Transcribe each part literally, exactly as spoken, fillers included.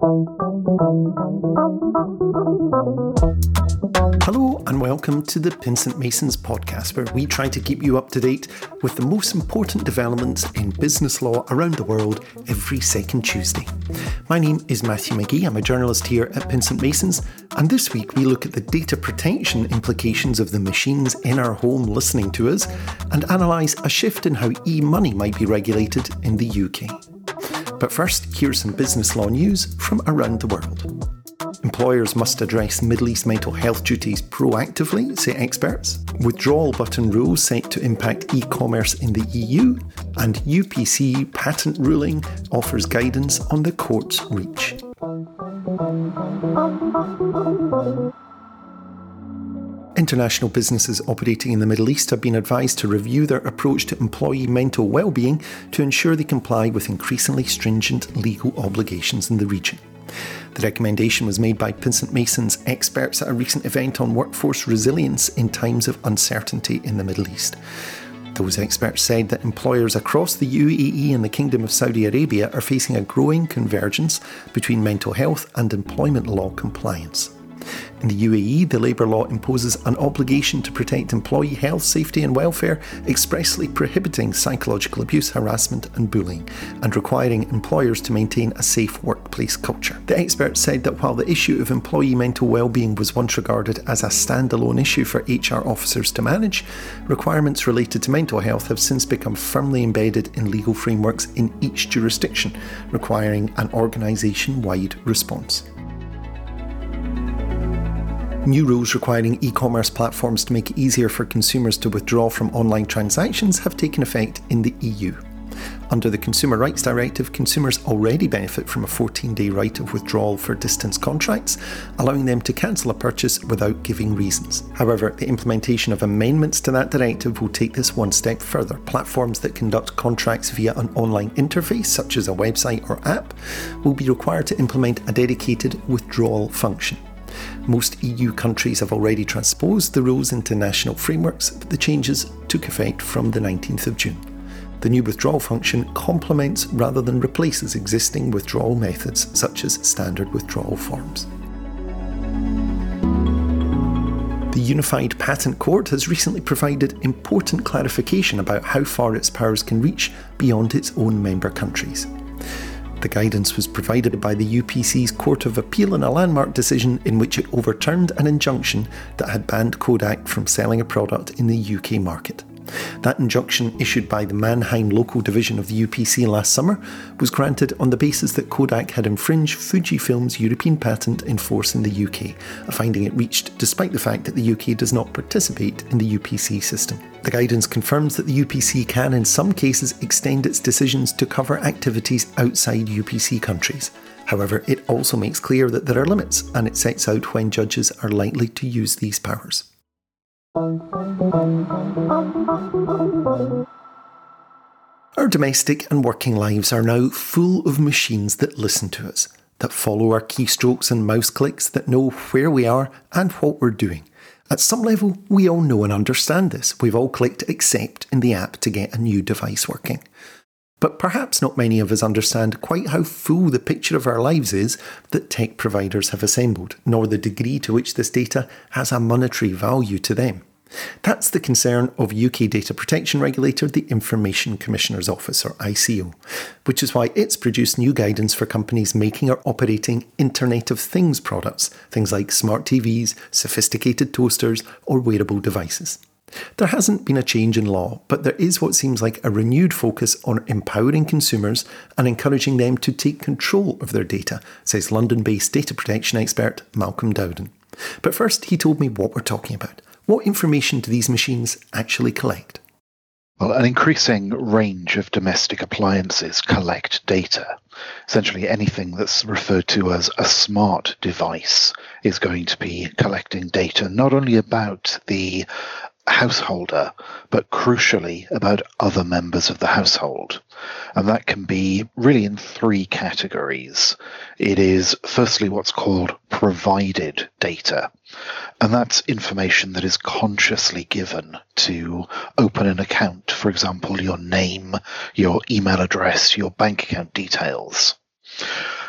Hello and welcome to the Pinsent Masons podcast, where we try to keep you up to date with the most important developments in business law around the world every second Tuesday. My name is Matthew McGee, I'm a journalist here at Pinsent Masons, and this week we look at the data protection implications of the machines in our home listening to us and analyse a shift in how e-money might be regulated in the U K. But first, here's some business law news from around the world. Employers must address Middle East mental health duties proactively, say experts. Withdrawal button rules set to impact e-commerce in the E U. And U P C patent ruling offers guidance on the court's reach. International businesses operating in the Middle East have been advised to review their approach to employee mental well-being to ensure they comply with increasingly stringent legal obligations in the region. The recommendation was made by Pinsent Masons experts at a recent event on workforce resilience in times of uncertainty in the Middle East. Those experts said that employers across the U A E and the Kingdom of Saudi Arabia are facing a growing convergence between mental health and employment law compliance. In the U A E, the labour law imposes an obligation to protect employee health, safety and welfare, expressly prohibiting psychological abuse, harassment and bullying, and requiring employers to maintain a safe workplace culture. The experts said that while the issue of employee mental well-being was once regarded as a standalone issue for H R officers to manage, requirements related to mental health have since become firmly embedded in legal frameworks in each jurisdiction, requiring an organisation-wide response. New rules requiring e-commerce platforms to make it easier for consumers to withdraw from online transactions have taken effect in the E U. Under the Consumer Rights Directive, consumers already benefit from a fourteen-day right of withdrawal for distance contracts, allowing them to cancel a purchase without giving reasons. However, the implementation of amendments to that directive will take this one step further. Platforms that conduct contracts via an online interface, such as a website or app, will be required to implement a dedicated withdrawal function. Most E U countries have already transposed the rules into national frameworks, but the changes took effect from the nineteenth of June. The new withdrawal function complements rather than replaces existing withdrawal methods, such as standard withdrawal forms. The Unified Patent Court has recently provided important clarification about how far its powers can reach beyond its own member countries. The guidance was provided by the U P C's Court of Appeal in a landmark decision in which it overturned an injunction that had banned Kodak from selling a product in the U K market. That injunction, issued by the Mannheim local division of the U P C last summer, was granted on the basis that Kodak had infringed Fujifilm's European patent in force in the U K, a finding it reached despite the fact that the U K does not participate in the U P C system. The guidance confirms that the U P C can, in some cases, extend its decisions to cover activities outside U P C countries. However, it also makes clear that there are limits, and it sets out when judges are likely to use these powers. Our domestic and working lives are now full of machines that listen to us, that follow our keystrokes and mouse clicks, that know where we are and what we're doing. At some level, we all know and understand this. We've all clicked accept in the app to get a new device working. But perhaps not many of us understand quite how full the picture of our lives is that tech providers have assembled, nor the degree to which this data has a monetary value to them. That's the concern of U K data protection regulator, the Information Commissioner's Office, or I C O, which is why it's produced new guidance for companies making or operating Internet of Things products, things like smart T Vs, sophisticated toasters, or wearable devices. There hasn't been a change in law, but there is what seems like a renewed focus on empowering consumers and encouraging them to take control of their data, says London-based data protection expert Malcolm Dowden. But first, he told me what we're talking about. What information do these machines actually collect? Well, an increasing range of domestic appliances collect data. Essentially anything that's referred to as a smart device is going to be collecting data, not only about the householder, but crucially about other members of the household. And that can be really in three categories. It is firstly what's called provided data. And that's information that is consciously given to open an account, for example, your name, your email address, your bank account details.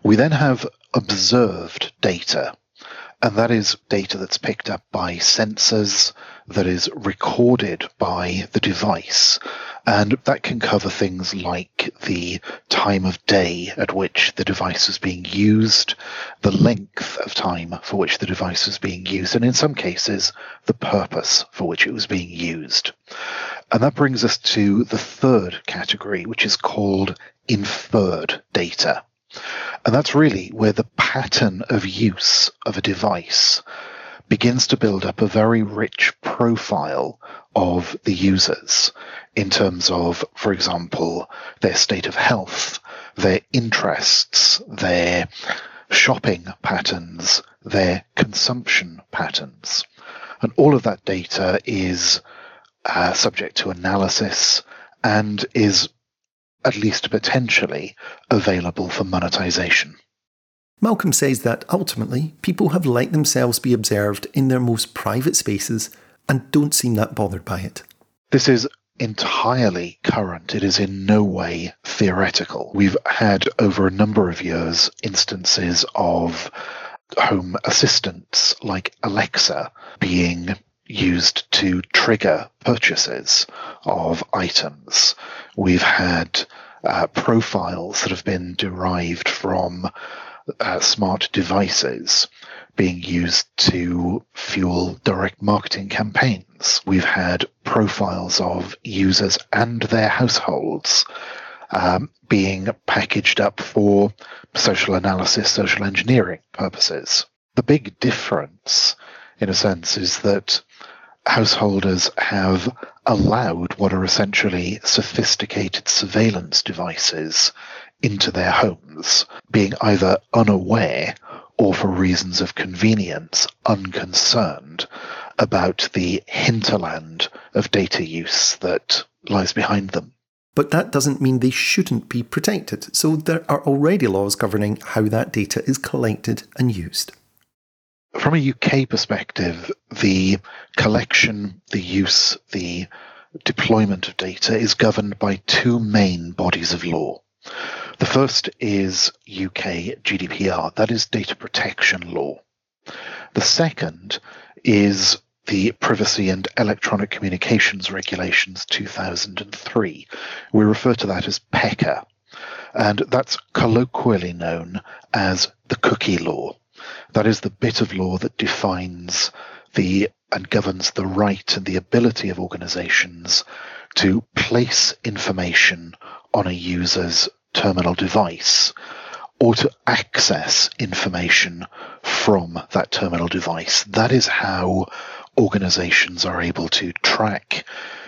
We then have observed data, and that is data that's picked up by sensors, that is recorded by the device, and that can cover things like the time of day at which the device is being used, the length of time for which the device is being used, and in some cases, the purpose for which it was being used. And that brings us to the third category, which is called inferred data. And that's really where the pattern of use of a device begins to build up a very rich profile of the users in terms of, for example, their state of health, their interests, their shopping patterns, their consumption patterns. And all of that data is uh, subject to analysis and is at least potentially available for monetization. Malcolm says that ultimately people have let themselves be observed in their most private spaces and don't seem that bothered by it. This is entirely current. It is in no way theoretical. We've had over a number of years instances of home assistants like Alexa being used to trigger purchases of items. We've had uh, profiles that have been derived from uh, smart devices being used to fuel direct marketing campaigns. We've had profiles of users and their households um, being packaged up for social analysis, social engineering purposes. The big difference, in a sense, is that householders have allowed what are essentially sophisticated surveillance devices into their homes, being either unaware or, for reasons of convenience, unconcerned about the hinterland of data use that lies behind them. But that doesn't mean they shouldn't be protected, so there are already laws governing how that data is collected and used. From a U K perspective, the collection, the use, the deployment of data is governed by two main bodies of law. The first is U K G D P R, that is data protection law. The second is the Privacy and Electronic Communications Regulations two thousand three. We refer to that as PECA, and that's colloquially known as the cookie law. That is the bit of law that defines the and governs the right and the ability of organizations to place information on a user's terminal device or to access information from that terminal device. That is how organizations are able to track,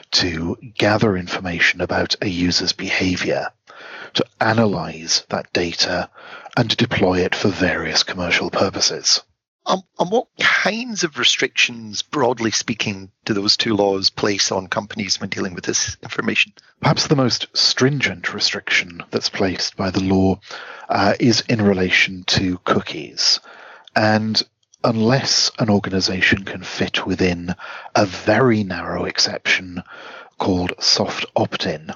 to gather information about a user's behavior, to analyze that data, and to deploy it for various commercial purposes. Um, and what kinds of restrictions, broadly speaking, do those two laws place on companies when dealing with this information? Perhaps the most stringent restriction that's placed by the law uh, is in relation to cookies. And unless an organization can fit within a very narrow exception called soft opt-in,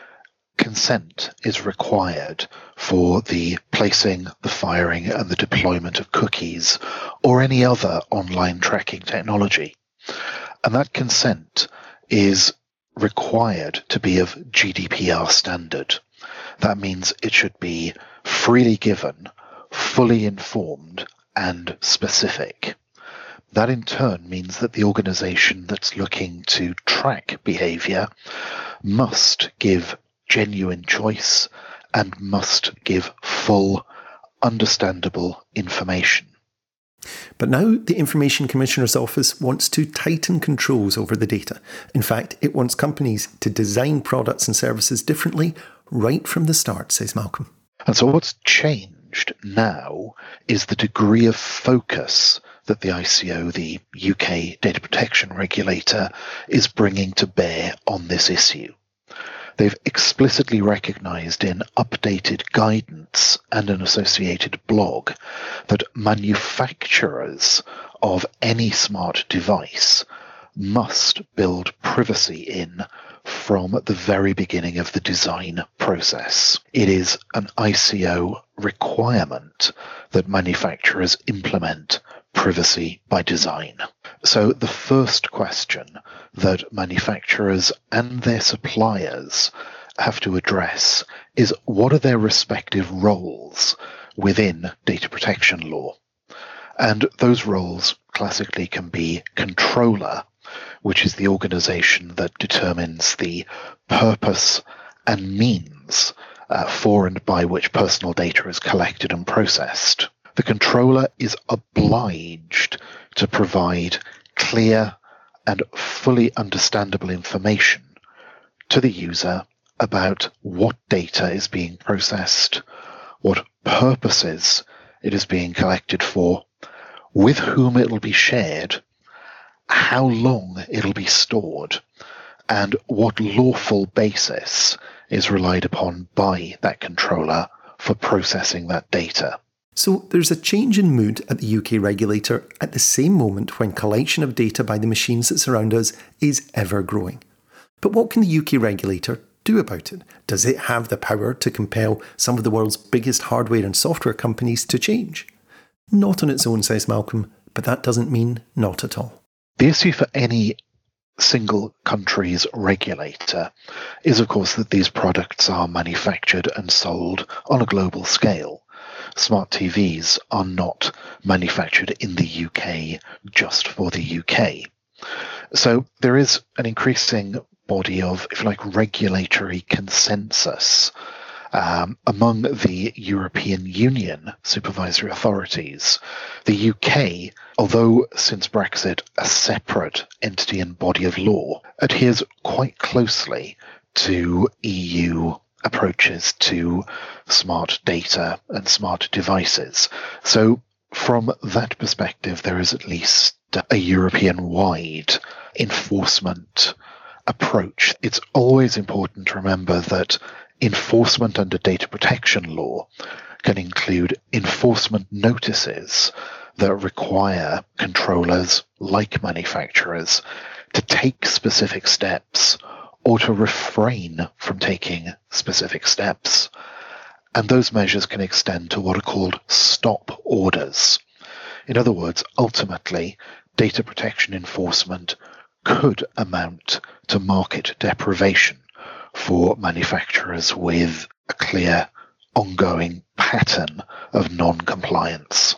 consent is required for the placing, the firing, and the deployment of cookies or any other online tracking technology. And that consent is required to be of G D P R standard. That means it should be freely given, fully informed, and specific. That in turn means that the organization that's looking to track behavior must give genuine choice and must give full, understandable information. But now the Information Commissioner's Office wants to tighten controls over the data. In fact, it wants companies to design products and services differently right from the start, says Malcolm. And so what's changed now is the degree of focus that the I C O, the U K data protection regulator, is bringing to bear on this issue. They've explicitly recognised in updated guidance and an associated blog that manufacturers of any smart device must build privacy in from the very beginning of the design process. It is an I C O requirement that manufacturers implement privacy by design. So the first question that manufacturers and their suppliers have to address is, what are their respective roles within data protection law? And those roles classically can be controller, which is the organization that determines the purpose and means uh, for and by which personal data is collected and processed. The controller is obliged to provide clear and fully understandable information to the user about what data is being processed, what purposes it is being collected for, with whom it will be shared, how long it'll be stored, and what lawful basis is relied upon by that controller for processing that data. So there's a change in mood at the U K regulator at the same moment when collection of data by the machines that surround us is ever growing. But what can the U K regulator do about it? Does it have the power to compel some of the world's biggest hardware and software companies to change? Not on its own, says Malcolm, but that doesn't mean not at all. The issue for any single country's regulator is, of course, that these products are manufactured and sold on a global scale. Smart T Vs are not manufactured in the U K just for the U K. So there is an increasing body of, if you like, regulatory consensus um, among the European Union supervisory authorities. The U K, although since Brexit a separate entity and body of law, adheres quite closely to E U approaches to smart data and smart devices. So from that perspective, there is at least a European-wide enforcement approach. It's always important to remember that enforcement under data protection law can include enforcement notices that require controllers, like manufacturers, to take specific steps or to refrain from taking specific steps. And those measures can extend to what are called stop orders. In other words, ultimately, data protection enforcement could amount to market deprivation for manufacturers with a clear, ongoing pattern of non-compliance.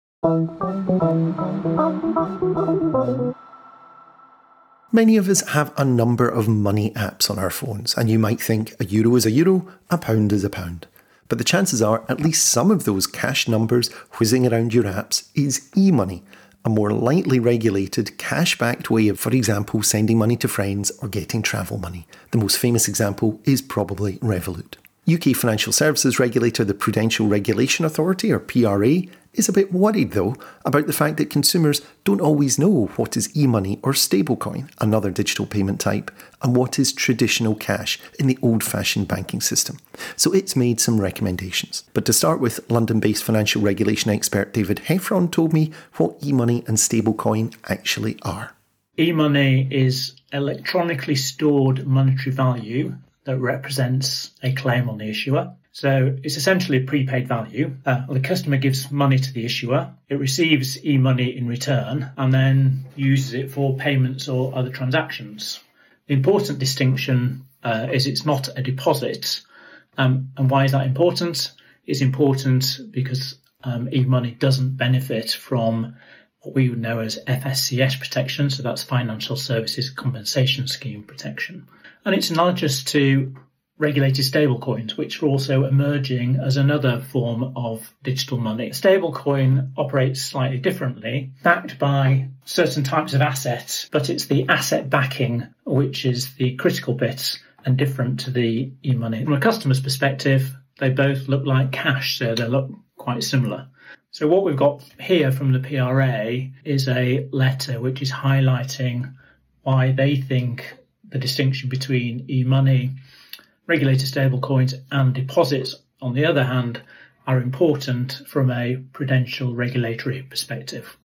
Many of us have a number of money apps on our phones, and you might think a euro is a euro, a pound is a pound. But the chances are at least some of those cash numbers whizzing around your apps is e-money, a more lightly regulated, cash-backed way of, for example, sending money to friends or getting travel money. The most famous example is probably Revolut. U K financial services regulator, the Prudential Regulation Authority, or P R A, is a bit worried, though, about the fact that consumers don't always know what is e-money or stablecoin, another digital payment type, and what is traditional cash in the old-fashioned banking system. So it's made some recommendations. But to start with, London-based financial regulation expert David Heffron told me what e-money and stablecoin actually are. E-money is electronically stored monetary value that represents a claim on the issuer. So it's essentially a prepaid value. Uh, the customer gives money to the issuer. It receives e-money in return and then uses it for payments or other transactions. The important distinction uh, is it's not a deposit. Um, and why is that important? It's important because um, e-money doesn't benefit from what we would know as F S C S protection. So that's Financial Services Compensation Scheme protection. And it's analogous to regulated stablecoins, which are also emerging as another form of digital money. A stablecoin operates slightly differently, backed by certain types of assets, but it's the asset backing which is the critical bit and different to the e-money. From a customer's perspective, they both look like cash, so they look quite similar. So what we've got here from the P R A is a letter which is highlighting why they think the distinction between e-money, regulated stablecoins and deposits, on the other hand, are important from a prudential regulatory perspective.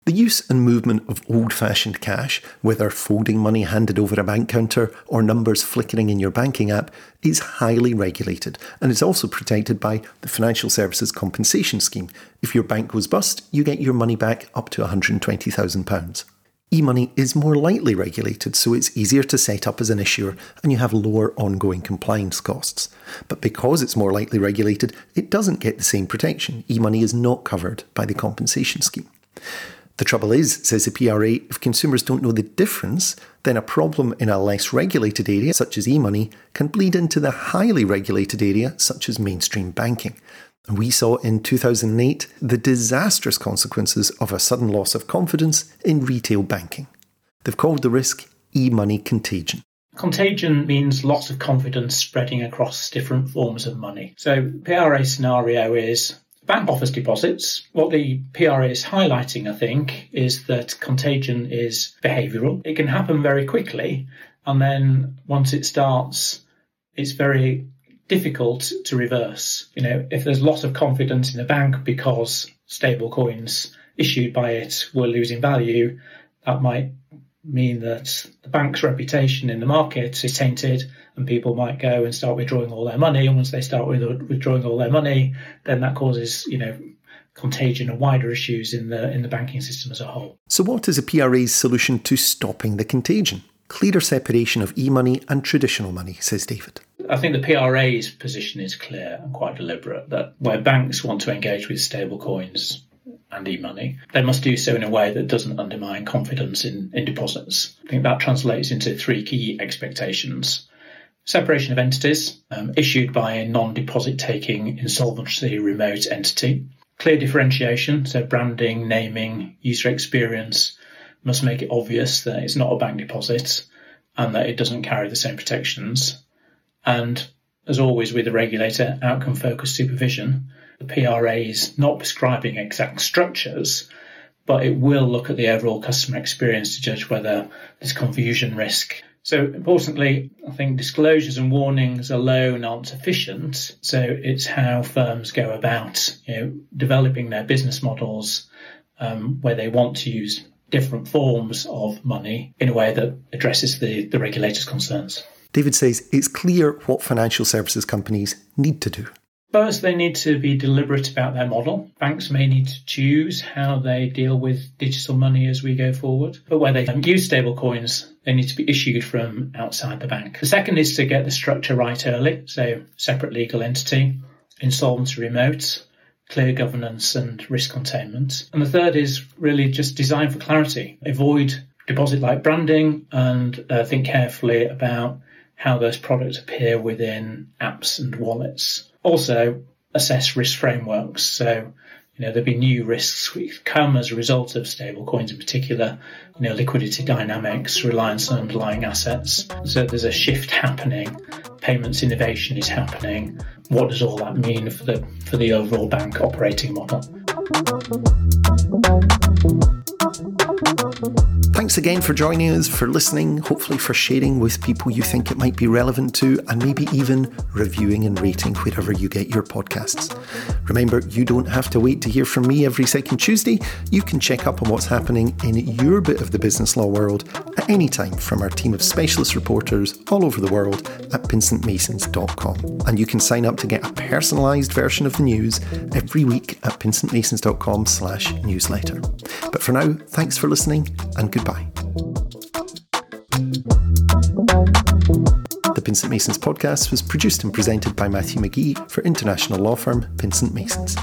The use and movement of old-fashioned cash, whether folding money handed over a bank counter or numbers flickering in your banking app, is highly regulated and is also protected by the Financial Services Compensation Scheme. If your bank goes bust, you get your money back up to one hundred twenty thousand pounds. E-money is more lightly regulated, so it's easier to set up as an issuer and you have lower ongoing compliance costs. But because it's more lightly regulated, it doesn't get the same protection. E-money is not covered by the compensation scheme. The trouble is, says the P R A, if consumers don't know the difference, then a problem in a less regulated area, such as e-money, can bleed into the highly regulated area, such as mainstream banking. And we saw in two thousand eight the disastrous consequences of a sudden loss of confidence in retail banking. They've called the risk e-money contagion. Contagion means loss of confidence spreading across different forms of money. So P R A scenario is bank offers deposits. What the P R A is highlighting, I think, is that contagion is behavioural. It can happen very quickly, and then once it starts, it's very difficult to reverse. You know, if there's loss of confidence in a bank because stable coins issued by it were losing value, that might mean that the bank's reputation in the market is tainted and people might go and start withdrawing all their money. And once they start withdrawing all their money, then that causes, you know, contagion and wider issues in the in the banking system as a whole. So what is a P R A's solution to stopping the contagion? Clearer separation of e-money and traditional money, says David. I think the P R A's position is clear and quite deliberate, that where banks want to engage with stable coins and e-money, they must do so in a way that doesn't undermine confidence in, in deposits. I think that translates into three key expectations. Separation of entities, um, issued by a non-deposit taking insolvency remote entity. Clear differentiation, so branding, naming, user experience must make it obvious that it's not a bank deposit and that it doesn't carry the same protections. And as always with the regulator, outcome-focused supervision. The P R A is not prescribing exact structures, but it will look at the overall customer experience to judge whether there's confusion risk. So importantly, I think disclosures and warnings alone aren't sufficient. So it's how firms go about, you know, developing their business models um, where they want to use different forms of money in a way that addresses the, the regulator's concerns. David says it's clear what financial services companies need to do. First, they need to be deliberate about their model. Banks may need to choose how they deal with digital money as we go forward. But where they use stable coins, they need to be issued from outside the bank. The second is to get the structure right early. So separate legal entity, insolvency remote, clear governance and risk containment. And the third is really just design for clarity. Avoid deposit-like branding and uh, think carefully about how those products appear within apps and wallets. Also, assess risk frameworks. So, you know, there'll be new risks which come as a result of stablecoins in particular, you know, liquidity dynamics, reliance on underlying assets. So there's a shift happening. Payments innovation is happening. What does all that mean for the for the overall bank operating model? Thanks again for joining us, for listening, hopefully for sharing with people you think it might be relevant to, and maybe even reviewing and rating wherever you get your podcasts. Remember, you don't have to wait to hear from me every second Tuesday. You can check up on what's happening in your bit of the business law world at any time from our team of specialist reporters all over the world at pinsent masons dot com. And you can sign up to get a personalised version of the news every week at pinsent masons dot com slash newsletter. But for now, thanks for listening and goodbye. The Pinsent Masons podcast was produced and presented by Matthew McGee for international law firm Pinsent Masons.